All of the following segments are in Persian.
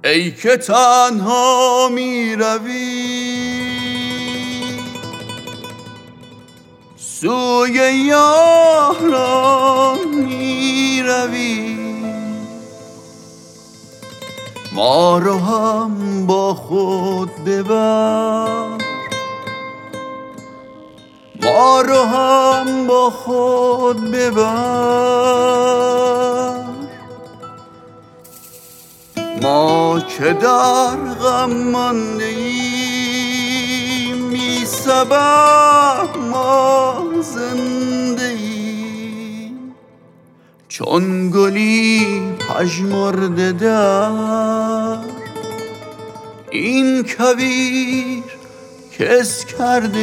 ای که تنها می روی سوی یاران می روی، ما رو هم با خود ببر، ما رو هم با خود ببر. ما که در غم مانده ایم بی سبب ما زنده ایم، چون گلی پژمرده در این کویر کس کرده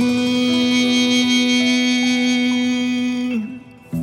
ایم.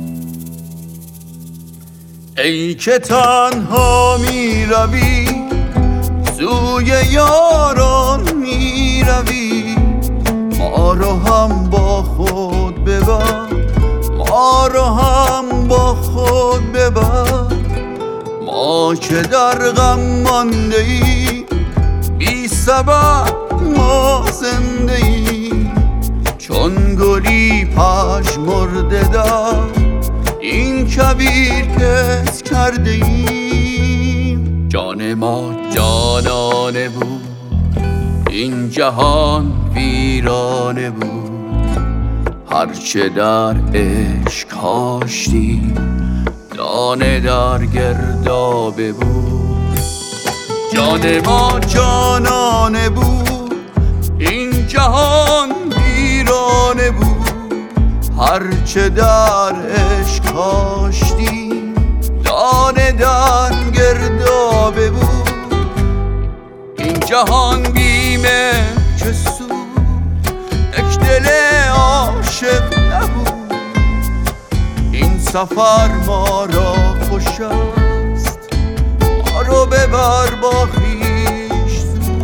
ای که تنها می روی سوی یاران می روی، ما رو هم با خود ببر، ما رو هم با خود ببر. ما که در غم مانده ایم بی سبب ما زنده ایم، چون گلی پژمرده در این کویر کس کرده ایم. جان ما جانانه بود، این جهان ویرانه بود، هرچه در عشق کاشتی دانه در گردابه بود. جان ما جانانه بود، این جهان ویرانه بود، هرچه در عشق کاشتی دانه در گردابه بود. این جهان بیمه که سود یک دل عاشق نبود، این سفر ما را خوش است، ما رو ببر با خویش زود.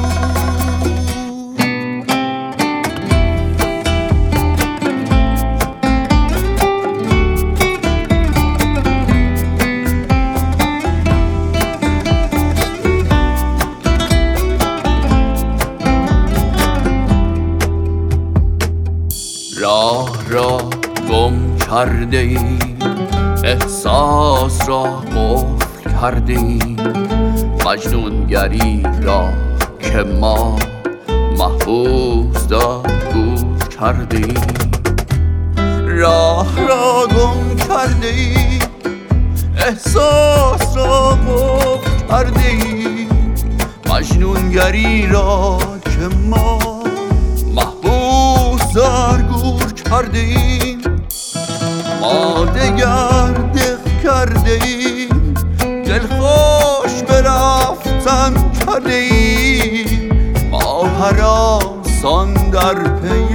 راه را گم کرده ایم، احساس را قفل کرده ایم، مجنونگری را که ما محبوس دارگور کرده ایم. راه را گم کرده ایم، احساس را قفل کرده ایم، مجنونگری را که ما محبوس دارگور کرده ایم. ما دگر دق کرده ایم، دلخوش به رفتن کرده ایم، ما هراسان در پی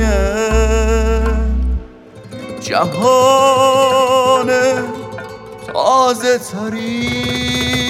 جهان تازه ترین.